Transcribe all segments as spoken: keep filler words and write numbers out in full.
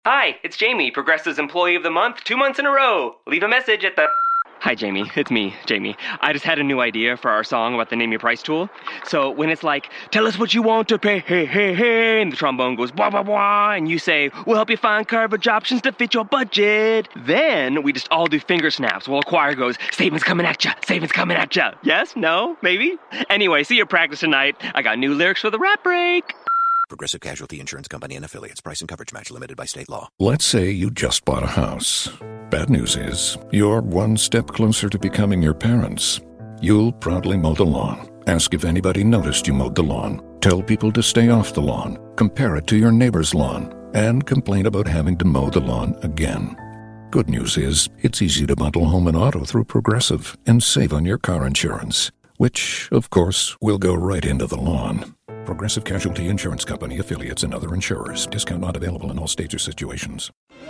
Hi, it's Jamie, Progressive's Employee of the Month, two months in a row. Leave a message at the... Hi, Jamie. It's me, Jamie. I just had a new idea for our song about the Name Your Price tool. So when it's like, tell us what you want to pay, hey, hey, hey, and the trombone goes, blah, blah, blah, and you say, we'll help you find coverage options to fit your budget. Then we just all do finger snaps while a choir goes, savings coming at ya, savings coming at ya. Yes? No? Maybe? Anyway, see you practice tonight. I got new lyrics for the rap break. Progressive Casualty Insurance Company and Affiliates. Price and coverage match limited by state law. Let's say you just bought a house. Bad news is, you're one step closer to becoming your parents. You'll proudly mow the lawn. Ask if anybody noticed you mowed the lawn. Tell people to stay off the lawn. Compare it to your neighbor's lawn. And complain about having to mow the lawn again. Good news is, it's easy to bundle home and auto through Progressive and save on your car insurance. Which, of course, will go right into the lawn. Progressive Casualty Insurance Company, Affiliates, and other insurers. Discount not available in all states or situations.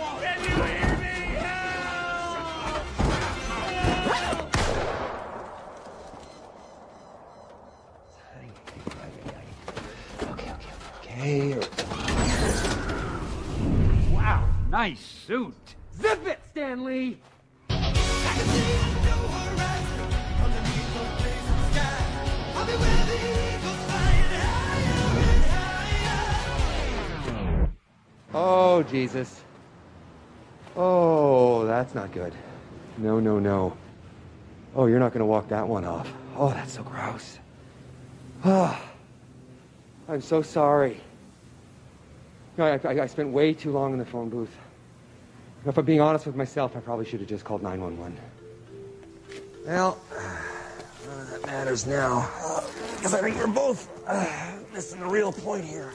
Okay, okay, okay. Wow, nice suit. Zip it, Stanley! Oh, Jesus. Oh, that's not good. No, no, no. Oh, you're not going to walk that one off. Oh, that's so gross. Oh, I'm so sorry. No, I, I, I spent way too long in the phone booth. If I'm being honest with myself, I probably should have just called nine one one. Well, none of that matters now. Uh, because I think we're both uh, missing the real point here.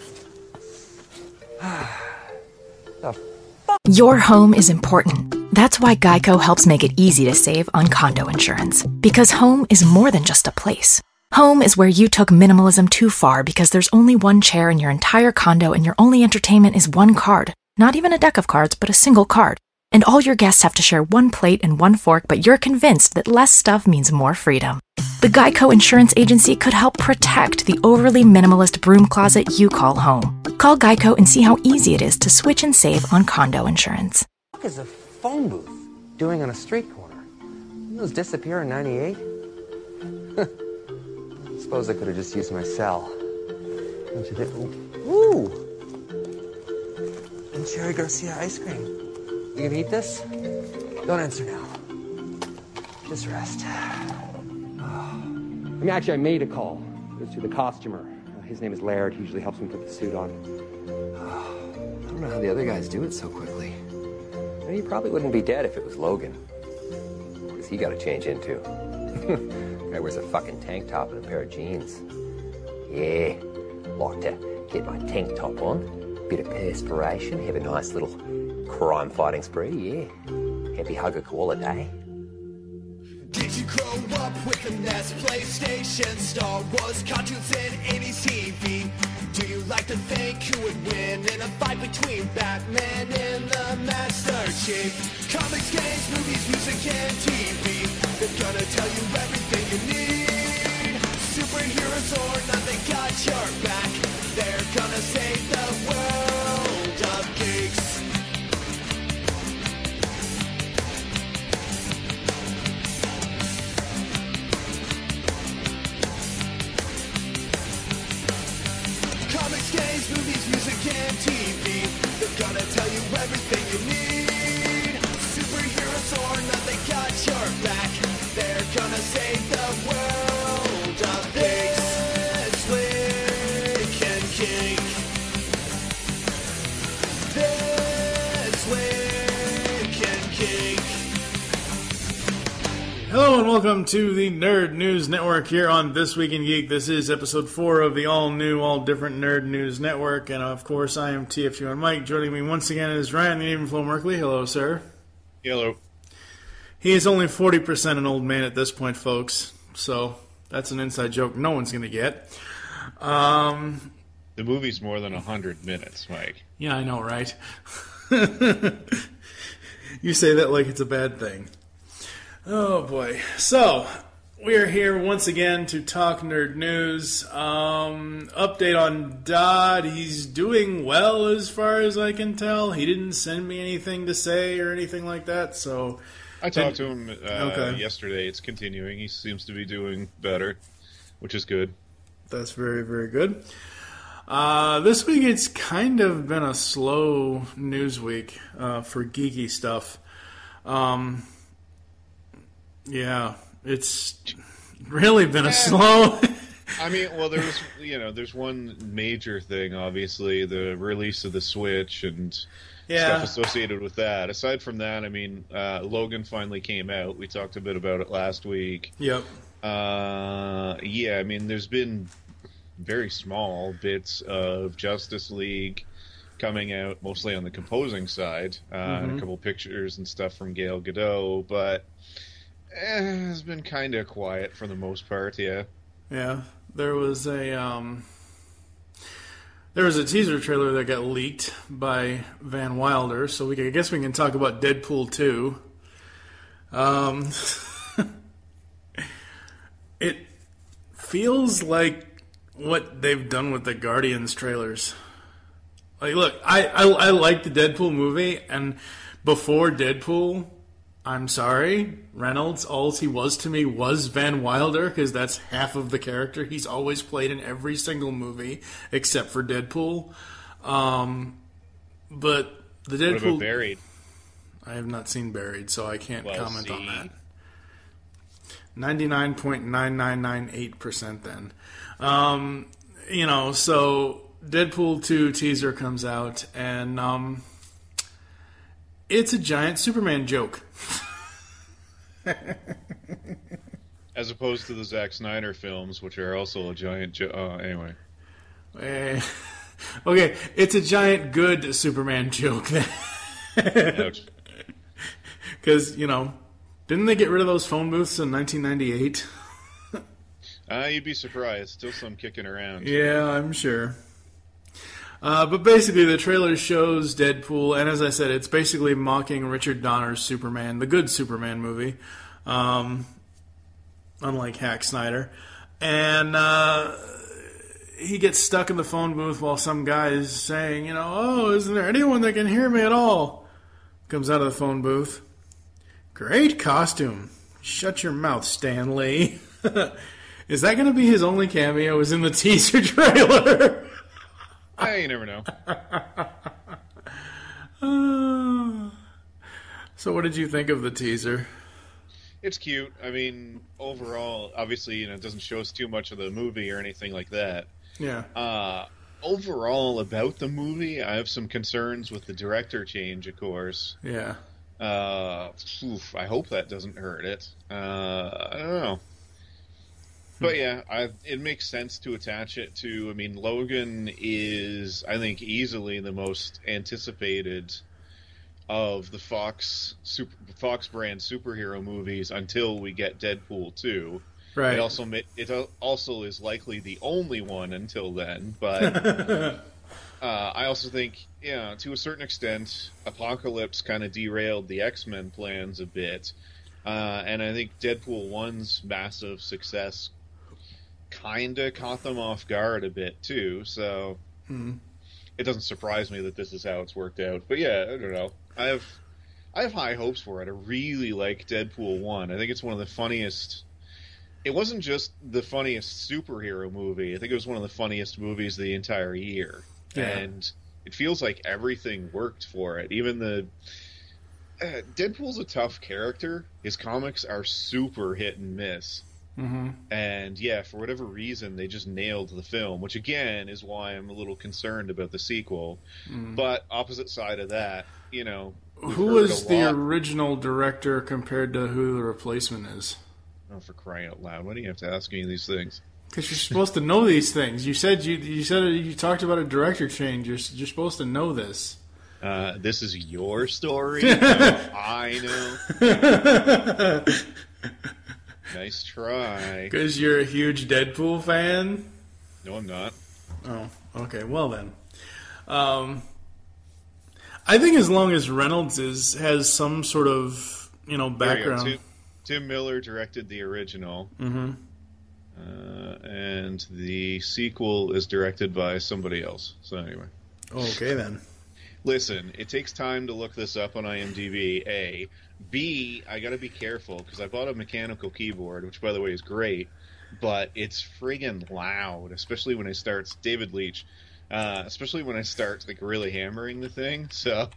Your home is important. That's why Geico helps make it easy to save on condo insurance. Because home is more than just a place. Home is where you took minimalism too far because there's only one chair in your entire condo and your only entertainment is one card. Not even a deck of cards, but a single card. And all your guests have to share one plate and one fork, but you're convinced that less stuff means more freedom. The Geico Insurance Agency could help protect the overly minimalist broom closet you call home. Call Geico and see how easy it is to switch and save on condo insurance. What is a phone booth doing on a street corner? Didn't those disappear in ninety-eight? I suppose I could have just used my cell. Don't you think? Ooh! And Cherry Garcia ice cream. You gonna eat this? Don't answer now. Just rest. I mean, actually, I made a call. It was to the costumer. Uh, his name is Laird. He usually helps me put the suit on. I don't know how the other guys do it so quickly. I mean, he probably wouldn't be dead if it was Logan. Because he got to change into. Guy wears a fucking tank top and a pair of jeans. Yeah, like to get my tank top on, bit of perspiration, have a nice little crime-fighting spree, yeah. Happy hug a koala day. Did you grow up with the N E S PlayStation, Star Wars cartoons and eighties T V? Do you like to think who would win in a fight between Batman and the Master Chief? Comics, games, movies, music, and T V. They're gonna tell you everything you need. Superheroes or not, they got your back. They're gonna save the world of geeks. Comics, games, movies, music, and T V. They're gonna tell you everything you need. Superheroes or not, they got your back. They're gonna save the world of geeks. Slick and Kink. This Slick and Kink. Hello and welcome to the Nerd News Network here on This Week in Geek. This is episode four of the all-new, all-different Nerd News Network. And of course, I am T F two and Mike. Joining me once again is Ryan, the Evenflow Merkley. Hello, sir. Hello. He is only forty percent an old man at this point, folks. So that's an inside joke no one's going to get. Um, the movie's more than one hundred minutes, Mike. Yeah, I know, right? You say that like it's a bad thing. Oh, boy. So, We are here once again to talk nerd news. Um, update on Dodd. He's doing well as far as I can tell. He didn't send me anything to say or anything like that, so... I talked to him uh, okay. yesterday. It's continuing. He seems to be doing better, which is good. That's very, very good. Uh, this week it's kind of been a slow news week uh, for geeky stuff. Um, yeah... It's really been a slow... I mean, well, there's, you know, there's one major thing, obviously, the release of the Switch and yeah. stuff associated with that. Aside from that, I mean, uh, Logan finally came out. We talked a bit about it last week. Yep. Uh, yeah, I mean, there's been very small bits of Justice League coming out, mostly on the composing side, uh, mm-hmm. and a couple pictures and stuff from Gal Gadot, but... Eh, it's been kind of quiet for the most part, yeah. Yeah, there was a um, there was a teaser trailer that got leaked by Van Wilder, so we can, I guess we can talk about Deadpool two. Um, it feels like what they've done with the Guardians trailers. Like, look, I I, I like the Deadpool movie, and before Deadpool. I'm sorry, Reynolds, all he was to me was Van Wilder, because that's half of the character he's always played in every single movie, except for Deadpool. Um, but the Deadpool... What about Buried? I have not seen Buried, so I can't well, comment see. on that. ninety-nine point nine nine nine eight percent then. Um, you know, so Deadpool two teaser comes out, and... Um, it's a giant Superman joke. As opposed to the Zack Snyder films, which are also a giant joke. Uh, anyway. Uh, okay, it's a giant good Superman joke. Because, you know, didn't they get rid of those phone booths in nineteen ninety-eight? uh, you'd be surprised. Still some kicking around. Yeah, I'm sure. Uh, but basically, the trailer shows Deadpool, and as I said, it's basically mocking Richard Donner's Superman, the good Superman movie, um, unlike Zack Snyder. And uh, he gets stuck in the phone booth while some guy is saying, you know, oh, isn't there anyone that can hear me at all? Comes out of the phone booth. Great costume. Shut your mouth, Stan Lee. Is that going to be his only cameo? Is in the teaser trailer? Hey, you never know. uh, so what did you think of the teaser? It's cute. I mean, overall, obviously, you know, it doesn't show us too much of the movie or anything like that. Yeah. Uh, overall, about the movie, I have some concerns with the director change, of course. Yeah. Uh, oof, I hope that doesn't hurt it. Uh, I don't know. But yeah, I, it makes sense to attach it to, I mean, Logan is, I think, easily the most anticipated of the Fox super, Fox brand superhero movies until we get Deadpool two. Right. It also it also is likely the only one until then, but uh, I also think, yeah, to a certain extent, Apocalypse kind of derailed the X-Men plans a bit, uh, and I think Deadpool one's massive success kind of caught them off guard a bit too, so mm-hmm. It doesn't surprise me that this is how it's worked out. But yeah, I don't know. I have I have high hopes for it. I really like Deadpool one. I think it's one of the funniest. It wasn't just the funniest superhero movie. I think it was one of the funniest movies of the entire year. Yeah. And it feels like everything worked for it. Even the uh, Deadpool's a tough character. His comics are super hit and miss. Mm-hmm. And yeah, for whatever reason, they just nailed the film, which again is why I'm a little concerned about the sequel. Mm. But opposite side of that, you know, who was the original director compared to who the replacement is? Oh, for crying out loud! Why do you have to ask me these things? Because you're supposed to know these things. You said you you said you talked about a director change. You're you're supposed to know this. Uh, this is your story. No, I know. Nice try. Because you're a huge Deadpool fan? No, I'm not. Oh, okay. Well then. Um, I think as long as Reynolds is has some sort of, you know, background. To, Tim Miller directed the original. Mm-hmm. Uh, and the sequel is directed by somebody else. So anyway. Okay, then. Listen, it takes time to look this up on IMDb, A. B, I gotta be careful, because I bought a mechanical keyboard, which, by the way, is great, but it's friggin' loud, especially when I start... David Leitch. Uh, especially when I start, like, really hammering the thing, so...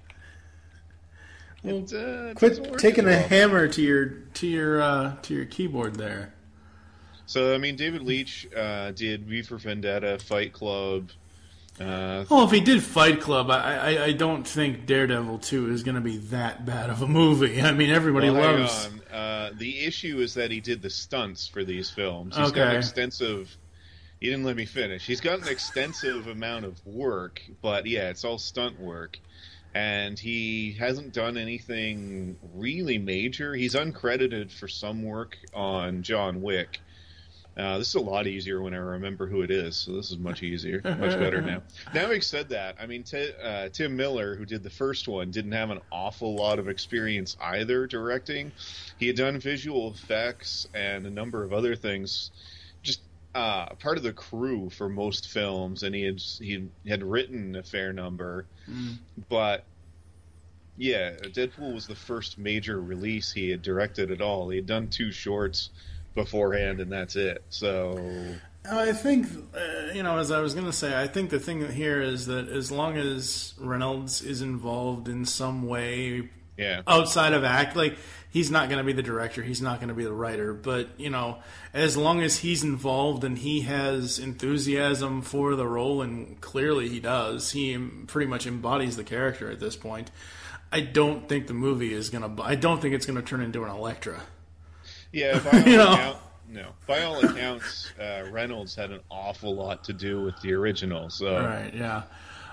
Well, it, uh, quit taking a well. hammer to your to your uh, to your keyboard there. So I mean, David Leitch uh, did V for Vendetta, Fight Club. Uh, well, if he did Fight Club, I, I I don't think Daredevil two is going to be that bad of a movie. I mean, everybody well, loves. Hang on. Uh, the issue is that he did the stunts for these films. He's Okay. got an extensive. He didn't let me finish. He's got an extensive amount of work, but yeah, it's all stunt work. And he hasn't done anything really major. He's uncredited for some work on John Wick. Uh, this is a lot easier when I remember who it is, so this is much easier, much better now. Now having said that, I mean, t- uh, Tim Miller, who did the first one, didn't have an awful lot of experience either directing. He had done visual effects and a number of other things, just uh, part of the crew for most films, and he had he had written a fair number. Mm. But yeah, Deadpool was the first major release he had directed at all. He had done two shorts beforehand, and that's it. So I think, uh, you know, as I was going to say, I think the thing here is that as long as Reynolds is involved in some way, yeah, outside of act, like he's not going to be the director, he's not going to be the writer, but you know, as long as he's involved and he has enthusiasm for the role, and clearly he does, he pretty much embodies the character at this point. I don't think the movie is going to. I don't think it's going to turn into an Elektra. Yeah, by all, You know? account, no. By all accounts, uh, Reynolds had an awful lot to do with the original. So Right, yeah.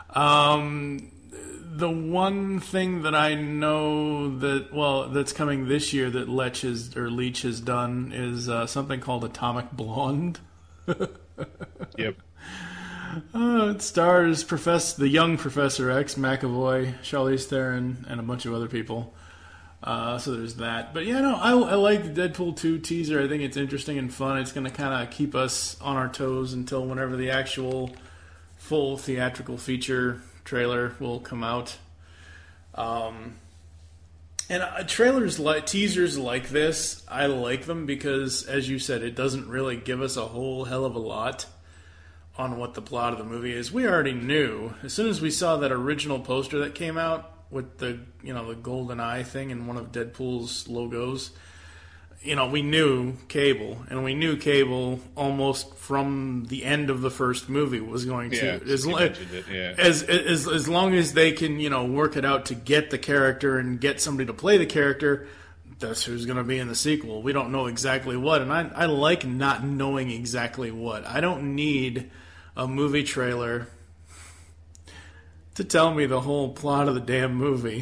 Um, the one thing that I know that well that's coming this year that Leitch has or Leitch has done is uh, something called Atomic Blonde. Yep. Uh, it stars Professor, the young Professor X, McAvoy, Charlize Theron, and a bunch of other people. Uh, so there's that. But yeah, no, I, I like the Deadpool two teaser. I think it's interesting and fun. It's going to kind of keep us on our toes until whenever the actual full theatrical feature trailer will come out. Um, and uh, trailers, like teasers like this, I like them because, as you said, it doesn't really give us a whole hell of a lot on what the plot of the movie is. We already knew. As soon as we saw that original poster that came out with the, you know, the golden eye thing and one of Deadpool's logos, you know, we knew Cable, and we knew Cable almost from the end of the first movie was going to, Yeah, as, you lo- mentioned it, yeah. as as as long as they can, you know, work it out to get the character and get somebody to play the character, that's who's going to be in the sequel. We don't know exactly what, and I I like not knowing exactly what. I don't need a movie trailer to tell me the whole plot of the damn movie.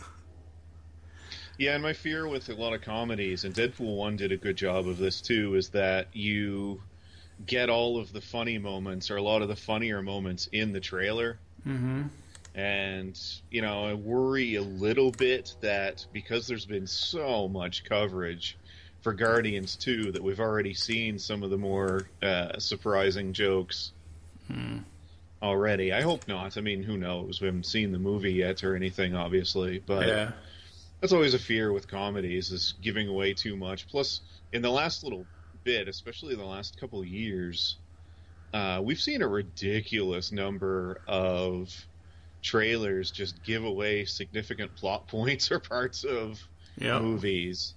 Yeah, and my fear with a lot of comedies, and Deadpool one did a good job of this too, is that you get all of the funny moments, or a lot of the funnier moments, in the trailer. Mm-hmm. And, you know, I worry a little bit that because there's been so much coverage for Guardians two, that we've already seen some of the more uh, surprising jokes Hmm. already. I hope not. I mean, who knows? We haven't seen the movie yet or anything, obviously. But Yeah. that's always a fear with comedies, is giving away too much. Plus, in the last little bit, especially the last couple of years, uh, we've seen a ridiculous number of trailers just give away significant plot points or parts of Yep. movies,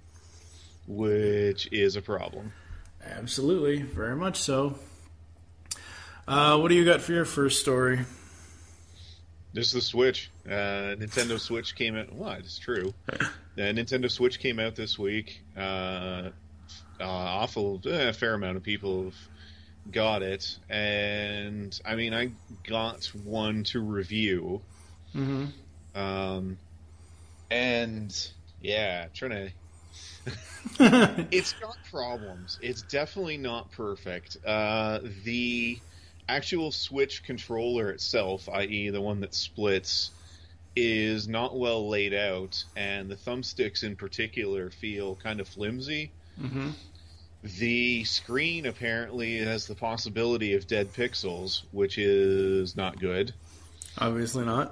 which is a problem. Absolutely. Very much so. Uh, what do you got for your first story? This is the Switch. Uh, Nintendo Switch came out. What? It's true. The Nintendo Switch came out this week. Uh, uh, awful, eh, a fair amount of people have got it, and I mean, I got one to review. Mm-hmm. Um, and yeah, trying to. It's got problems. It's definitely not perfect. Uh, the actual Switch controller itself, that is the one that splits, is not well laid out, and the thumbsticks in particular feel kind of flimsy. Mm-hmm. The screen apparently has the possibility of dead pixels, which is not good. Obviously not.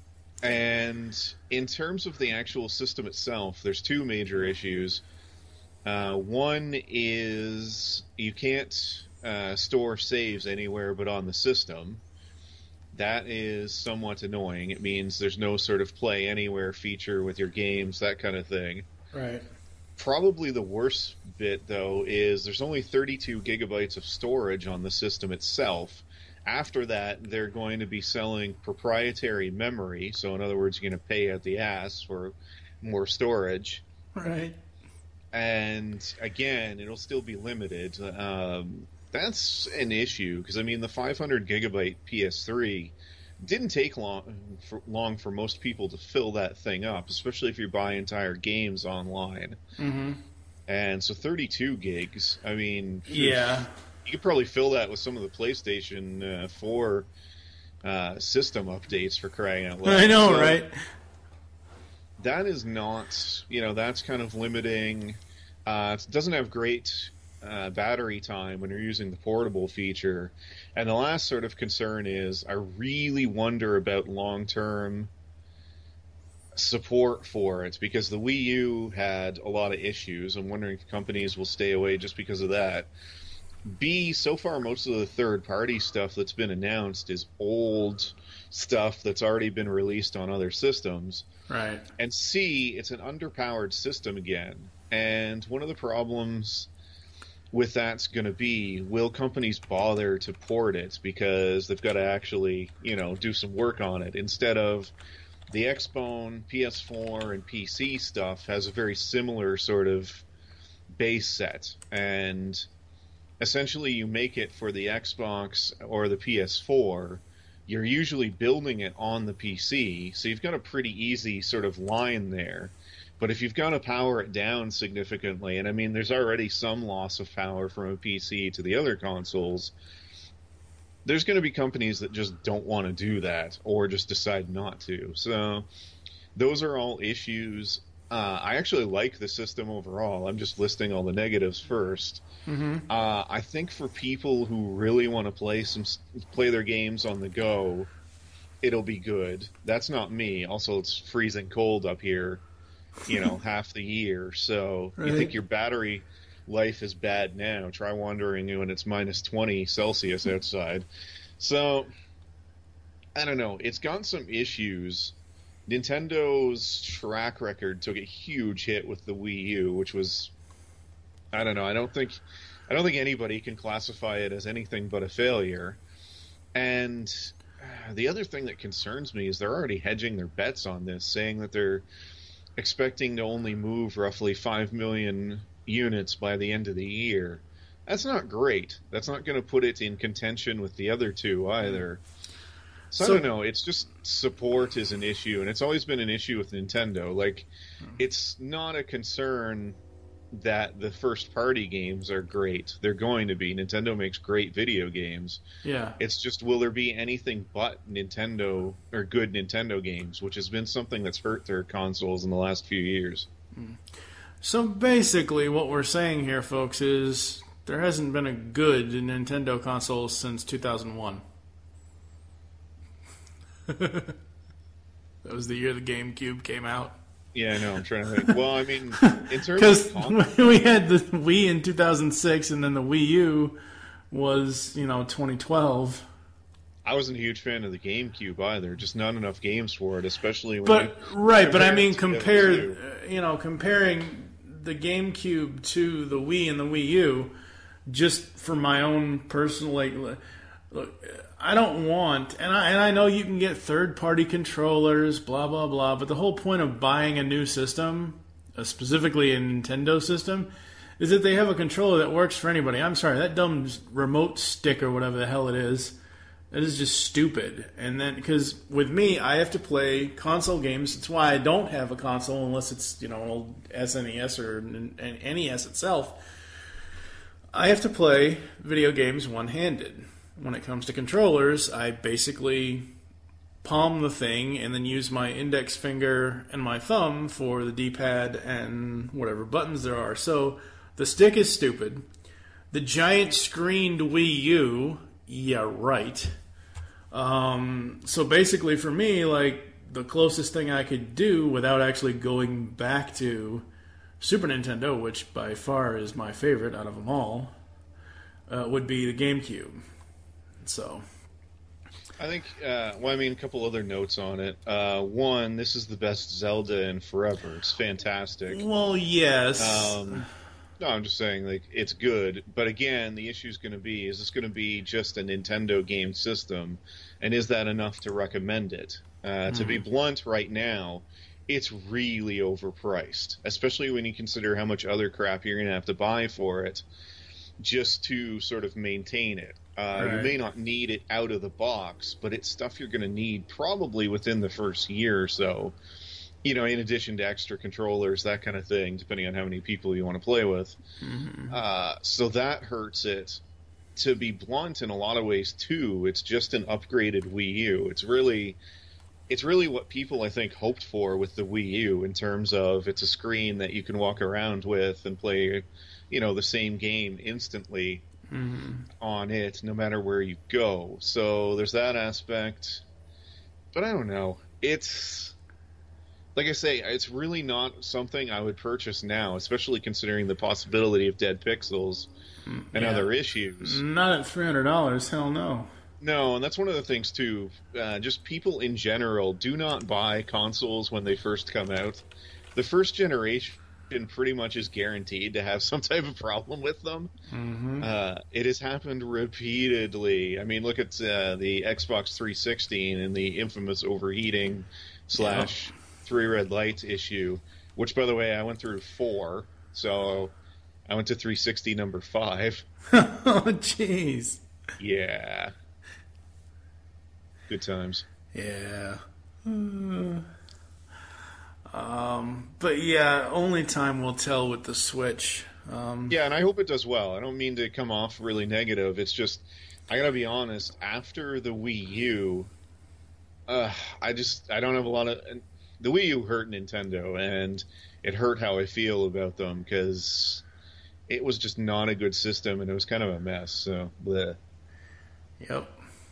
And in terms of the actual system itself, there's two major issues. Uh, one is you can't uh, store saves anywhere but on the system. That is somewhat annoying. It means there's no sort of play anywhere feature with your games, that kind of thing. Right. Probably the worst bit, though, is there's only thirty-two gigabytes of storage on the system itself. After that, they're going to be selling proprietary memory. So, in other words, you're going to pay out the ass for more storage. Right. And, again, it'll still be limited. Um... That's an issue, because, I mean, the five hundred gigabyte P S three didn't take long for, long for most people to fill that thing up, especially if you buy entire games online. Mm-hmm. And so thirty-two gigs, I mean... Yeah. You could probably fill that with some of the PlayStation uh, four uh, system updates, for crying out loud. I know, so, right? That is not... You know, that's kind of limiting. Uh, it doesn't have great... Uh, battery time when you're using the portable feature. And the last sort of concern is I really wonder about long-term support for it, because the Wii U had a lot of issues. I'm wondering if companies will stay away just because of that. B, so far most of the third-party stuff that's been announced is old stuff that's already been released on other systems. Right. And C, it's an underpowered system again. And one of the problems with that's going to be, will companies bother to port it, because they've got to actually, you know, do some work on it, instead of the Xbone, P S four, and P C stuff has a very similar sort of base set, and essentially you make it for the Xbox or the P S four. You're usually building it on the P C, so you've got a pretty easy sort of line there. But if you've got to power it down significantly, and I mean, there's already some loss of power from a P C to the other consoles, there's going to be companies that just don't want to do that, or just decide not to. So those are all issues. Uh, I actually like the system overall. I'm just listing all the negatives first. Mm-hmm. Uh, I think for people who really want to play some play their games on the go, it'll be good. That's not me. Also, it's freezing cold up here. You know, half the year. So right. You think your battery life is bad now. Try wandering when it's minus twenty Celsius outside. So, I don't know. It's got some issues. Nintendo's track record took a huge hit with the Wii U, which was, I don't know. I don't think, I don't think anybody can classify it as anything but a failure. And the other thing that concerns me is they're already hedging their bets on this, saying that they're expecting to only move roughly five million units by the end of the year. That's not great. That's not going to put it in contention with the other two either. So, so I don't know. It's just support is an issue, and it's always been an issue with Nintendo. Like, it's not a concern that the first-party games are great. They're going to be. Nintendo makes great video games. Yeah. It's just, will there be anything but Nintendo, or good Nintendo games, which has been something that's hurt their consoles in the last few years. So basically what we're saying here, folks, is there hasn't been a good Nintendo console since two thousand one. That was the year the GameCube came out. Yeah, I know. I'm trying to think. Well, I mean, in terms because of con- we had the Wii in two thousand six, and then the Wii U was, you know, twenty twelve. I wasn't a huge fan of the GameCube either. Just not enough games for it, especially when. But you right, but I mean, compare, compare, uh, you know, comparing the GameCube to the Wii and the Wii U, just for my own personal, like, look, I don't want, and I and I know you can get third-party controllers, blah blah blah. But the whole point of buying a new system, uh, specifically a Nintendo system, is that they have a controller that works for anybody. I'm sorry, that dumb remote stick or whatever the hell it is, that is just stupid. And then, because with me, I have to play console games. That's why I don't have a console unless it's, you know, an old S N E S or an N E S itself. I have to play video games one-handed. When it comes to controllers, I basically palm the thing and then use my index finger and my thumb for the D-pad and whatever buttons there are. So the stick is stupid. The giant screened Wii U, yeah, right. Um, so basically for me, like, the closest thing I could do without actually going back to Super Nintendo, which by far is my favorite out of them all, uh, would be the GameCube. So... I think, uh, well, I mean, a couple other notes on it. Uh, one, this is the best Zelda in forever. It's fantastic. Well, yes. Um, no, I'm just saying, like, it's good. But again, the issue is going to be, is this going to be just a Nintendo game system? And is that enough to recommend it? Uh, mm. To be blunt right now, it's really overpriced. Especially when you consider how much other crap you're going to have to buy for it just to sort of maintain it. Uh, right. You may not need it out of the box, but it's stuff you're going to need probably within the first year or so. You know, in addition to extra controllers, that kind of thing, depending on how many people you want to play with. Mm-hmm. Uh, so that hurts it. To be blunt, in a lot of ways too, it's just an upgraded Wii U. It's really, it's really what people I think hoped for with the Wii U in terms of it's a screen that you can walk around with and play, you know, the same game instantly. Mm-hmm. on it, no matter where you go. So there's that aspect. But I don't know. It's, like I say, it's really not something I would purchase now, especially considering the possibility of dead pixels and yeah. other issues. Not at three hundred dollars, hell no. No, and that's one of the things, too. Uh, just people in general do not buy consoles when they first come out. The first generation pretty much is guaranteed to have some type of problem with them. Mm-hmm. Uh, it has happened repeatedly. I mean, look at uh, the Xbox three sixty and the infamous overheating slash three red lights issue, which, by the way, I went through four, so I went to three sixty number five. Oh, jeez. Yeah. Good times. Yeah. Uh... Um, but yeah, only time will tell with the Switch. Um, yeah, and I hope it does well. I don't mean to come off really negative. It's just, I gotta be honest, after the Wii U, uh, I just, I don't have a lot of... The Wii U hurt Nintendo, and it hurt how I feel about them, because it was just not a good system, and it was kind of a mess, so, bleh. Yep.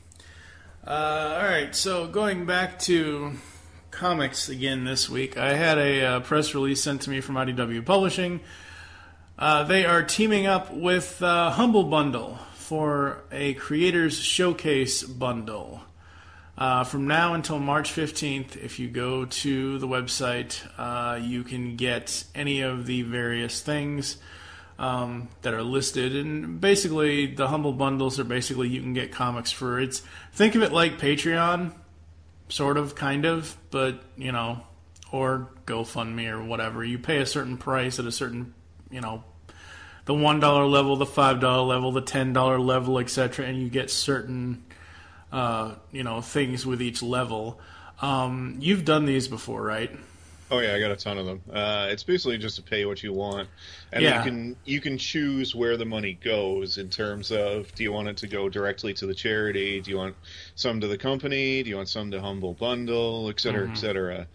Uh, alright, so going back to... comics again this week. I had a uh, press release sent to me from I D W Publishing. Uh, they are teaming up with uh, Humble Bundle for a Creators Showcase bundle. Uh, from now until March fifteenth, if you go to the website, uh, you can get any of the various things um, that are listed. And basically, the Humble Bundles are basically you can get comics for... it's. Think of it like Patreon. Sort of, kind of, but, you know, or GoFundMe or whatever. You pay a certain price at a certain, you know, the one dollar level, the five dollar level, the ten dollar level, et cetera, and you get certain, uh, you know, things with each level. Um, you've done these before, right? Oh yeah, I got a ton of them. Uh, it's basically just to pay what you want, and yeah. you can you can choose where the money goes in terms of, do you want it to go directly to the charity? Do you want some to the company? Do you want some to Humble Bundle, et cetera, mm-hmm. et cetera?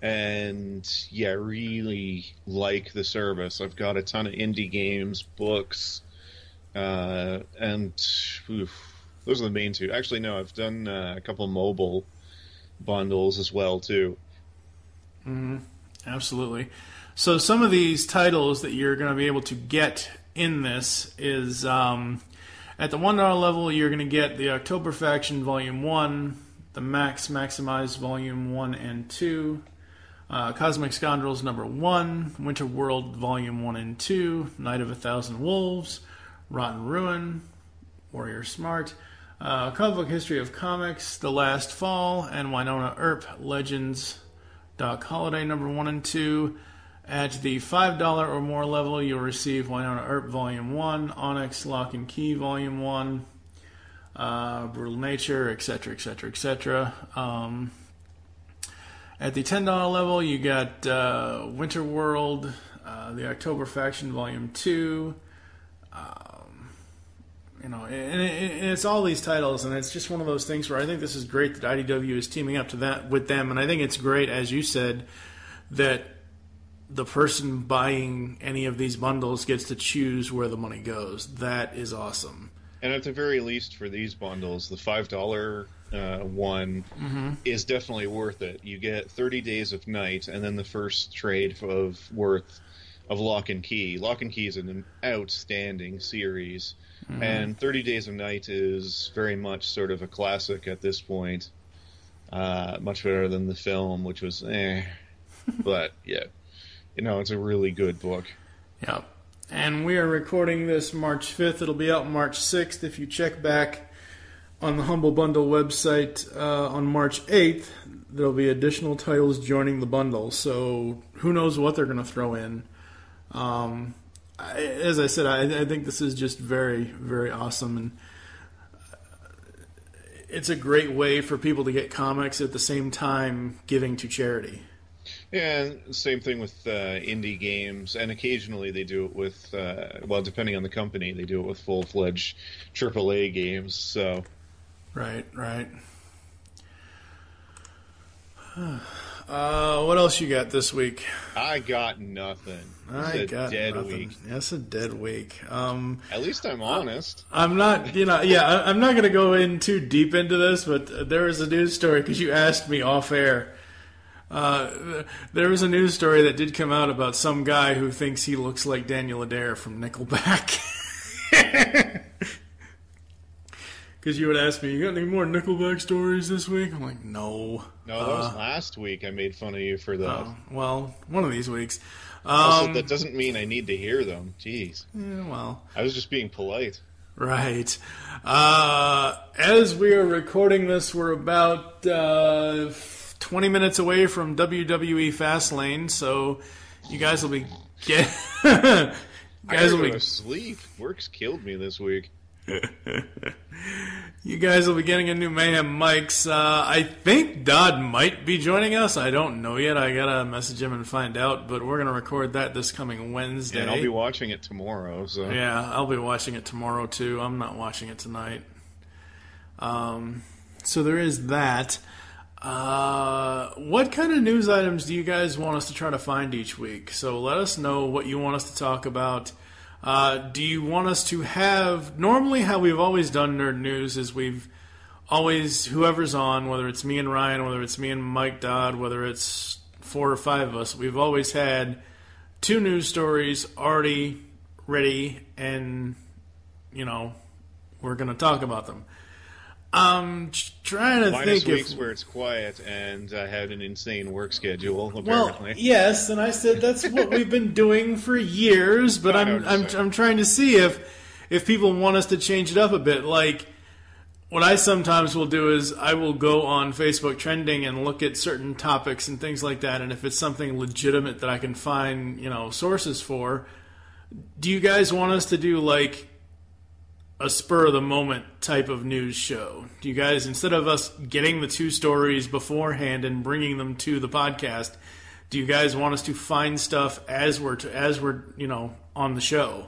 And yeah, really like the service. I've got a ton of indie games, books, uh, and oof, those are the main two. Actually, no, I've done uh, a couple mobile bundles as well too. Mm-hmm. Absolutely. So some of these titles that you're going to be able to get in this is um, at the one dollar level, you're going to get the October Faction Volume one, the Max Maximize Volume one and two, uh, Cosmic Scoundrels Number one, Winter World Volume one and two, Night of a Thousand Wolves, Rotten Ruin, Warrior Smart, uh, Comic Book History of Comics, The Last Fall, and Winona Earp Legends Doc Holiday number one and two. At the five dollar or more level, you'll receive Winona Earp Volume one, Onyx Lock and Key Volume one, uh, Brutal Nature, et cetera, et cetera, et cetera. Um, at the ten dollar level, you got uh, Winter World, uh, the October Faction Volume two, um, You know, and, and it's all these titles, and it's just one of those things where I think this is great that I D W is teaming up to that with them, and I think it's great, as you said, that the person buying any of these bundles gets to choose where the money goes. That is awesome. And at the very least, for these bundles, the five dollar uh, one mm-hmm. is definitely worth it. You get thirty Days of Night, and then the first trade of worth of Lock and Key. Lock and Key is an outstanding series. Mm-hmm. And thirty Days of Night is very much sort of a classic at this point. Uh, much better than the film, which was eh. But, yeah. You know, it's a really good book. Yeah. And we are recording this March fifth. It'll be out March sixth. If you check back on the Humble Bundle website uh, on March eighth, there'll be additional titles joining the bundle. So who knows what they're going to throw in. Um... As I said, I, I think this is just very, very awesome, and it's a great way for people to get comics at the same time giving to charity. Yeah, and same thing with uh, indie games, and occasionally they do it with, uh, well, depending on the company, they do it with full-fledged triple A games, so... Right, right. Uh, what else you got this week? I got nothing. I it's got a dead nothing. week. That's a dead week. Um, At least I'm honest. I'm not, you know, yeah, I, I'm not going to go in too deep into this, but there was a news story because you asked me off air. Uh, there was a news story that did come out about some guy who thinks he looks like Daniel Adair from Nickelback. Because you would ask me, you got any more Nickelback stories this week? I'm like, no. No, that was uh, last week I made fun of you for that. Uh, well, one of these weeks. Um, also, that doesn't mean I need to hear them. Jeez. Yeah, well. I was just being polite. Right. Uh, as we are recording this, we're about uh, twenty minutes away from W W E Fastlane, so you guys will be get. guys I will go be to sleep. Work's killed me this week. You guys will be getting a new Mayhem mics. Uh, I think Dodd might be joining us. I don't know yet. I gotta message him and find out. But we're gonna record that this coming Wednesday. Yeah, and I'll be watching it tomorrow. So yeah, I'll be watching it tomorrow too. I'm not watching it tonight. Um, so there is that. Uh, what kind of news items do you guys want us to try to find each week? So let us know what you want us to talk about. Uh, do you want us to have... Normally how we've always done Nerd News is we've always... Whoever's on, whether it's me and Ryan, whether it's me and Mike Dodd, whether it's four or five of us, we've always had two news stories already ready and, you know, we're going to talk about them. I'm trying to Minus think weeks if... where it's quiet and I had an insane work schedule, apparently. Well, yes, and I said that's what we've been doing for years, but I'm I'm I'm trying to see if if people want us to change it up a bit. Like, what I sometimes will do is I will go on Facebook Trending and look at certain topics and things like that, and if it's something legitimate that I can find, you know, sources for, do you guys want us to do, like, a spur-of-the-moment type of news show? Do you guys, instead of us getting the two stories beforehand and bringing them to the podcast, do you guys want us to find stuff as we're, to, as we're you know, on the show?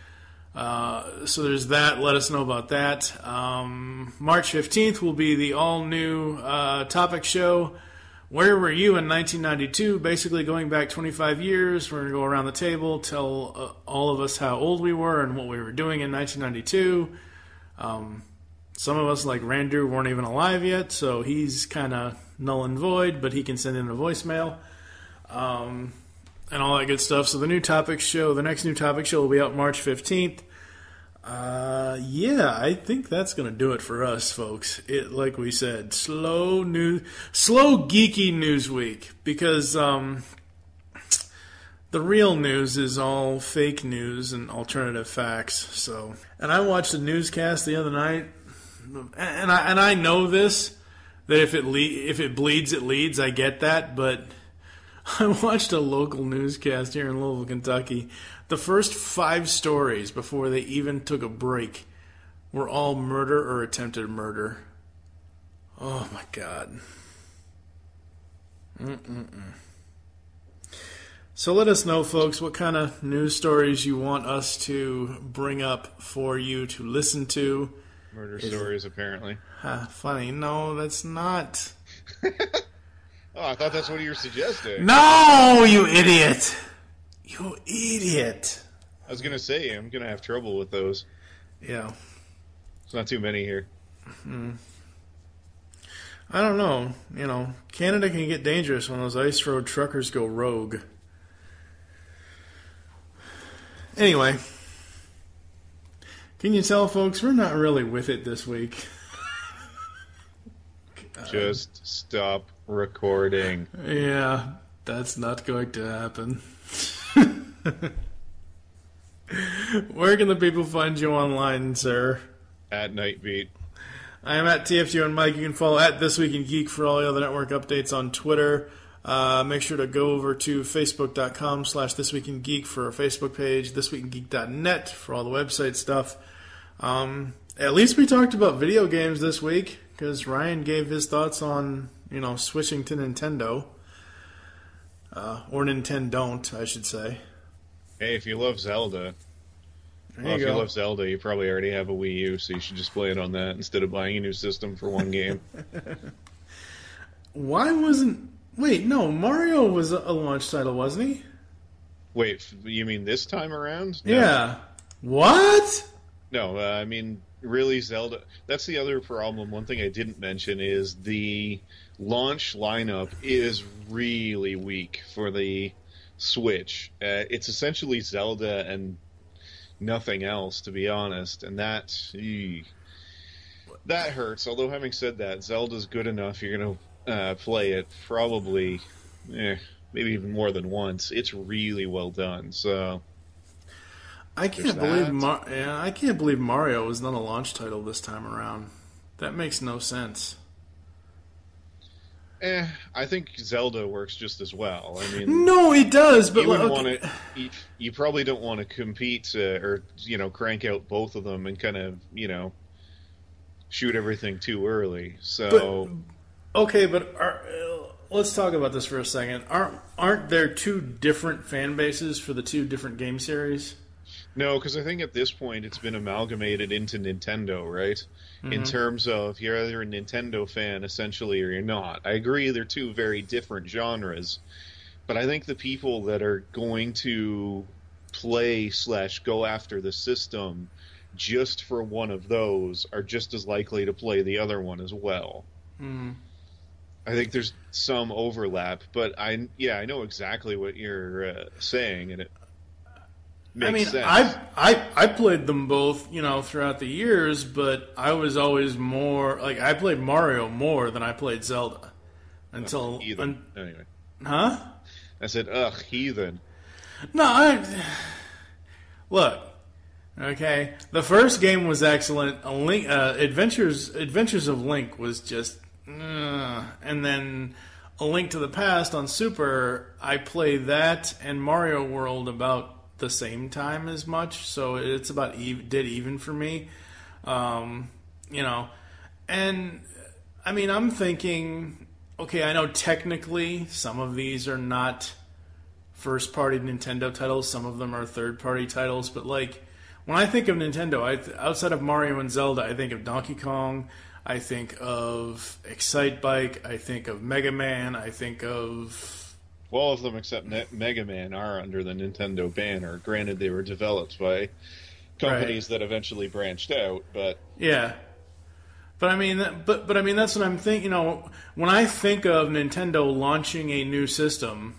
Uh, so there's that. Let us know about that. Um, March fifteenth will be the all-new uh, topic show. Where were you in nineteen ninety-two? Basically going back twenty-five years. We're going to go around the table, tell uh, all of us how old we were and what we were doing in nineteen ninety-two. Um, some of us, like Randu, weren't even alive yet, so he's kind of null and void, but he can send in a voicemail um, and all that good stuff. So the new topic show, the next new topic show will be out March fifteenth. Uh, yeah, I think that's gonna do it for us, folks. It, like we said, slow news, slow geeky news week, because um, the real news is all fake news and alternative facts. So, and I watched a newscast the other night, and I and I know this, that if it le- if it bleeds, it leads. I get that, but I watched a local newscast here in Louisville, Kentucky. The first five stories before they even took a break were all murder or attempted murder. Oh, my God. Mm-mm-mm. So let us know, folks, what kind of news stories you want us to bring up for you to listen to. Murder Is stories, it... apparently. Huh, funny. No, that's not. Oh, I thought that's what you were suggesting. No, you idiot. You idiot. I was going to say, I'm going to have trouble with those. Yeah. There's not too many here. Hmm. I don't know. You know, Canada can get dangerous when those ice road truckers go rogue. Anyway. Can you tell, folks, we're not really with it this week. Just stop recording. Yeah, that's not going to happen. Where can the people find you online, sir? At Nightbeat. I am at T F G and Mike. You can follow at This Week in Geek for all the other network updates on Twitter. Uh, make sure to go over to facebook.com slash This Week in Geek for our Facebook page, this week in geek dot net for all the website stuff. Um, at least we talked about video games this week, because Ryan gave his thoughts on, you know, switching to Nintendo. Uh, or Nintendo, I should say. Hey, if you love Zelda, there well, you if go. you love Zelda, you probably already have a Wii U, so you should just play it on that instead of buying a new system for one game. Why wasn't... Wait, no, Mario was a launch title, wasn't he? Wait, you mean this time around? No. Yeah. What? No, uh, I mean, really, Zelda... That's the other problem. One thing I didn't mention is the launch lineup is really weak for the Switch. Uh, it's essentially Zelda and nothing else, to be honest, and that... Eey, that hurts. Although, having said that, Zelda's good enough. You're going to uh, play it probably, eh, maybe even more than once. It's really well done, so... I can't believe Mar- yeah, I can't believe Mario was not a launch title this time around. That makes no sense. Eh, I think Zelda works just as well. I mean, no, it does, but you would okay. want to. You, you probably don't want to compete uh, or you know crank out both of them and kind of you know shoot everything too early. So but, okay, but are, uh, let's talk about this for a second. Aren't aren't there two different fan bases for the two different game series? No, because I think at this point it's been amalgamated into Nintendo, right? Mm-hmm. In terms of you're either a Nintendo fan, essentially, or you're not. I agree they're two very different genres, but I think the people that are going to play slash go after the system just for one of those are just as likely to play the other one as well. Mm-hmm. I think there's some overlap, but I yeah I know exactly what you're uh, saying, and it makes I mean, sense. I I I played them both, you know, throughout the years, but I was always more like I played Mario more than I played Zelda until ugh, heathen. Un, anyway. Huh? I said, ugh, heathen. No, I look. Okay, the first game was excellent. A Link, uh, Adventures Adventures of Link was just, uh, and then A Link to the Past on Super. I played that and Mario World about the same time as much, so it's about even, dead even for me. Um, you know, and I mean, I'm thinking, okay, I know technically some of these are not first-party Nintendo titles, some of them are third-party titles, but like when I think of Nintendo, I th- outside of Mario and Zelda, I think of Donkey Kong, I think of Excite Bike, I think of Mega Man, I think of... Well, all of them except ne- Mega Man are under the Nintendo banner. Granted, they were developed by companies right. that eventually branched out, but yeah. But I mean, but but I mean, that's what I'm thinking. You know, when I think of Nintendo launching a new system,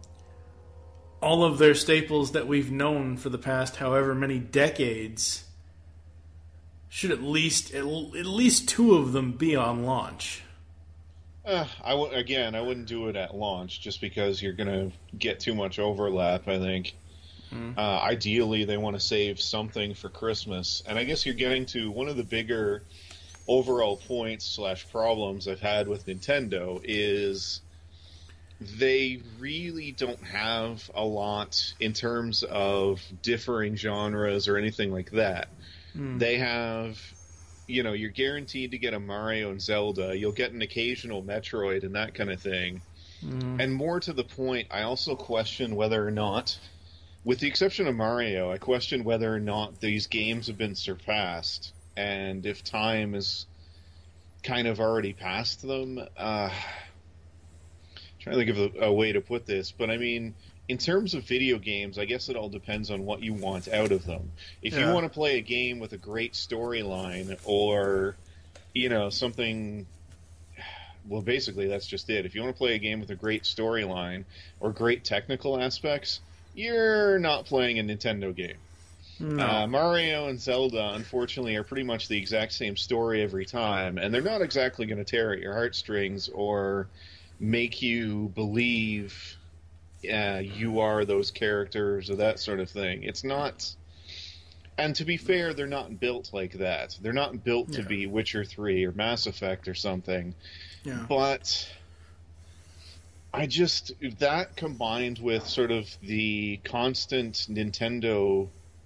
all of their staples that we've known for the past however many decades should at least at, at least two of them be on launch. Uh, I w- again, I wouldn't do it at launch just because you're going to get too much overlap, I think. Mm. Uh, ideally, they want to save something for Christmas. And I guess you're getting to one of the bigger overall points slash problems I've had with Nintendo is they really don't have a lot in terms of differing genres or anything like that. Mm. They have... You know, you're guaranteed to get a Mario and Zelda. You'll get an occasional Metroid and that kind of thing. Mm. And more to the point, I also question whether or not, with the exception of Mario, I question whether or not these games have been surpassed, and if time is kind of already past them. Uh, trying to think of a, a way to put this, but I mean, in terms of video games, I guess it all depends on what you want out of them. If yeah. you want to play a game with a great storyline, or, you know, something... Well, basically, that's just it. If you want to play a game with a great storyline or great technical aspects, you're not playing a Nintendo game. No. Uh, Mario and Zelda, unfortunately, are pretty much the exact same story every time, and they're not exactly going to tear at your heartstrings or make you believe uh, you are those characters or that sort of thing. It's not... And to be fair, they're not built like that. They're not built to yeah. be Witcher three or Mass Effect or something. Yeah. But I just... That combined with sort of the constant Nintendo...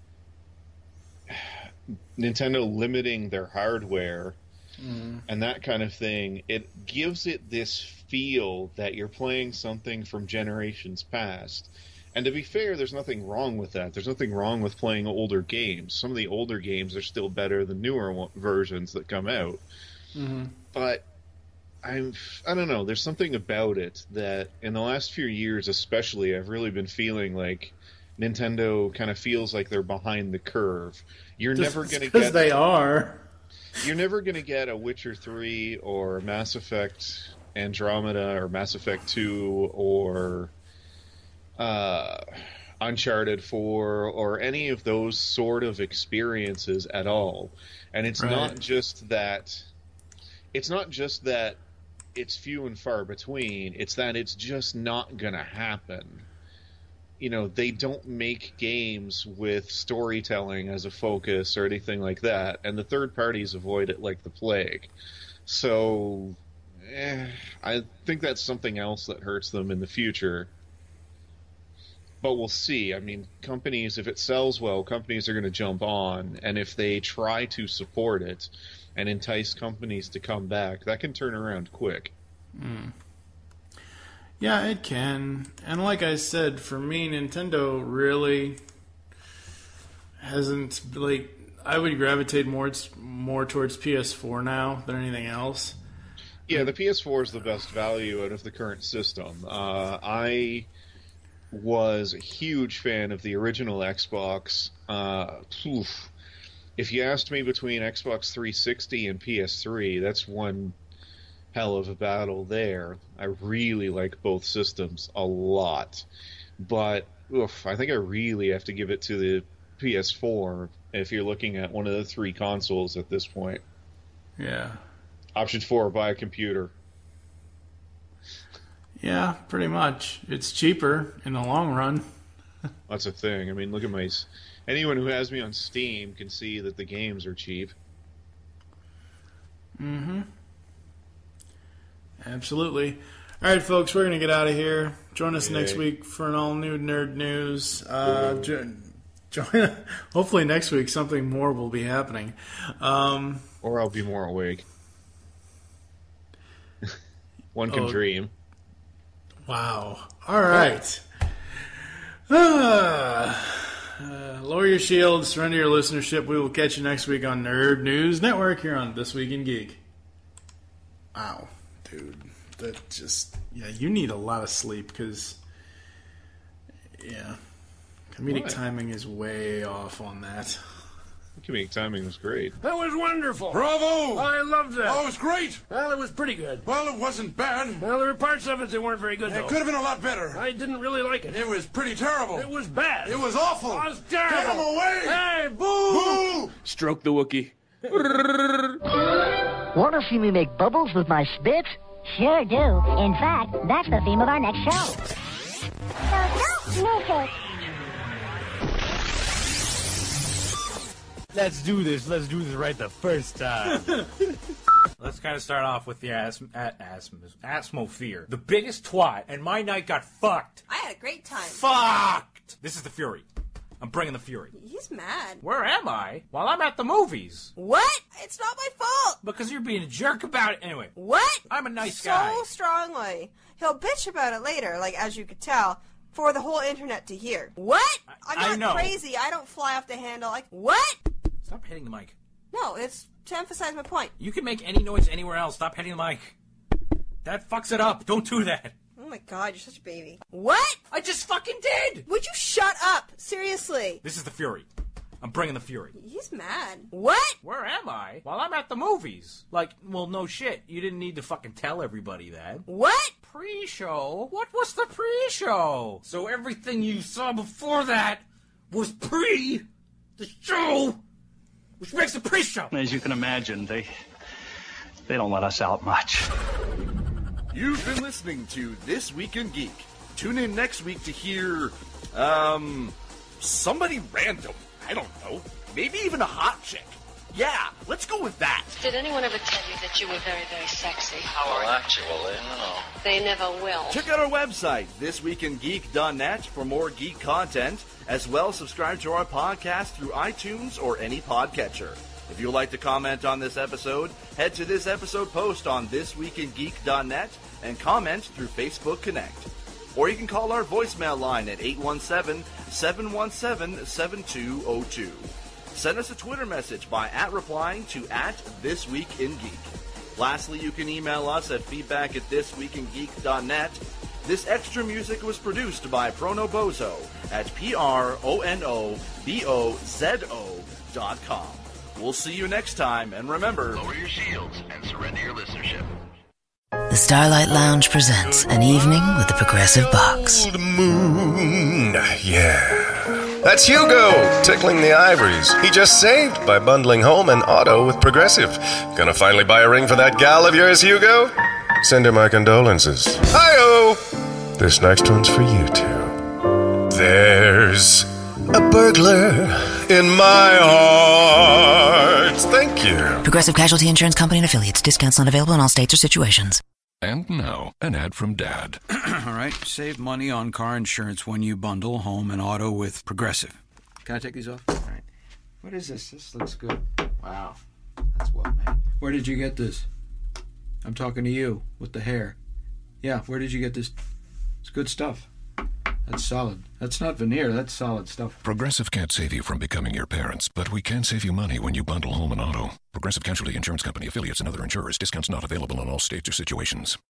Nintendo limiting their hardware mm. and that kind of thing, it gives it this feel that you're playing something from generations past. And to be fair, there's nothing wrong with that. There's nothing wrong with playing older games. Some of the older games are still better than newer versions that come out. Mm-hmm. But I'm, I don't know, there's something about it that in the last few years especially, I've really been feeling like Nintendo kind of feels like they're behind the curve. You're Just never going to get... Because they are. You're never going to get a Witcher three or Mass Effect Andromeda or Mass Effect two or uh, Uncharted four or any of those sort of experiences at all. And it's right. not just that... It's not just that it's few and far between. It's that it's just not going to happen. You know, they don't make games with storytelling as a focus or anything like that, and the third parties avoid it like the plague. So, eh, I think that's something else that hurts them in the future. But we'll see. I mean, companies, if it sells well, companies are going to jump on, and if they try to support it and entice companies to come back, that can turn around quick. Mm. Yeah, it can. And like I said, for me, Nintendo really hasn't, like, I would gravitate more more towards P S four now than anything else. Yeah, the P S four is the best value out of the current system. Uh, I was a huge fan of the original Xbox. Uh, oof. If you asked me between Xbox three sixty and P S three, that's one hell of a battle there. I really like both systems a lot. But oof, I think I really have to give it to the P S four if you're looking at one of the three consoles at this point. Yeah. Option four, buy a computer. Yeah, pretty much. It's cheaper in the long run. That's a thing. I mean, look at my... Anyone who has me on Steam can see that the games are cheap. Mm-hmm. Absolutely. All right, folks, we're going to get out of here. Join us Yay. next week for an all-new Nerd News. Uh, jo- join. Hopefully next week something more will be happening. Um, or I'll be more awake. One can oh, dream. Wow. All right. Uh, uh, lower your shields, surrender your listenership. We will catch you next week on Nerd News Network here on This Week in Geek. Wow. Dude, that just, yeah, you need a lot of sleep because, yeah, comedic what? timing is way off on that. Comedic timing was great. That was wonderful. Bravo! I loved that. Oh, it was great. Well, it was pretty good. Well, it wasn't bad. Well, there were parts of it that weren't very good, It though. could have been a lot better. I didn't really like it. It was pretty terrible. It was bad. It was awful. It was terrible. Get him away! Hey, boo! Boo! Stroke the Wookiee. Want to see me make bubbles with my spit? Sure do. In fact, that's the theme of our next show. So, no, no, Let's do this. Let's do this right the first time. Let's kind of start off with the asm- a- asm- Asmosphere. The biggest twat, and my night got fucked. I had a great time. Fucked! This is the Fury. I'm bringing the fury. He's mad. Where am I? Well, I'm at the movies. What? It's not my fault. Because you're being a jerk about it. Anyway. What? I'm a nice so guy. So strongly. He'll bitch about it later, like, as you could tell, for the whole internet to hear. What? I'm not I know. crazy. I don't fly off the handle. Like, what? Stop hitting the mic. No, it's to emphasize my point. You can make any noise anywhere else. Stop hitting the mic. That fucks it up. Don't do that. Oh my god, you're such a baby. What? I just fucking did! Would you shut up? Seriously. This is the fury. I'm bringing the fury. He's mad. What? Where am I? Well, I'm at the movies. Like, well, no shit. You didn't need to fucking tell everybody that. What? Pre-show? What was the pre-show? So everything you saw before that was pre the show, which makes the pre-show. As you can imagine, they they don't let us out much. You've been listening to This Week in Geek. Tune in next week to hear, um, somebody random. I don't know. Maybe even a hot chick. Yeah, let's go with that. Did anyone ever tell you that you were very, very sexy? Well, actually, no. They never will. Check out our website, this week in geek dot net, for more geek content. As well, subscribe to our podcast through iTunes or any podcatcher. If you'd like to comment on this episode, head to this episode post on this week in geek dot net and comment through Facebook Connect. Or you can call our voicemail line at eight one seven, seven one seven, seven two zero two. Send us a Twitter message by at replying to at This Week in Geek. Lastly, you can email us at feedback at this week in geek dot net. This extra music was produced by Prono Bozo at P R O N O B O Z O dot com. We'll see you next time, and remember, lower your shields and surrender your listenership. The Starlight Lounge presents An Evening with the Progressive Box. Old moon, yeah. That's Hugo, tickling the ivories. He just saved by bundling home and auto with Progressive. Gonna finally buy a ring for that gal of yours, Hugo? Send her my condolences. Hi-oh! This next one's for you, too. There's a burglar in my heart. Thank you. Progressive Casualty Insurance Company and Affiliates. Discounts not available in all states or situations. And now, an ad from Dad. All right, save money on car insurance when you bundle home and auto with Progressive. Can I take these off? All right. What is this? This looks good. Wow. That's well made. Where did you get this? I'm talking to you with the hair. Yeah, where did you get this? It's good stuff. That's solid. That's not veneer. That's solid stuff. Progressive can't save you from becoming your parents, but we can save you money when you bundle home and auto. Progressive Casualty Insurance Company, affiliates, and other insurers. Discounts not available in all states or situations.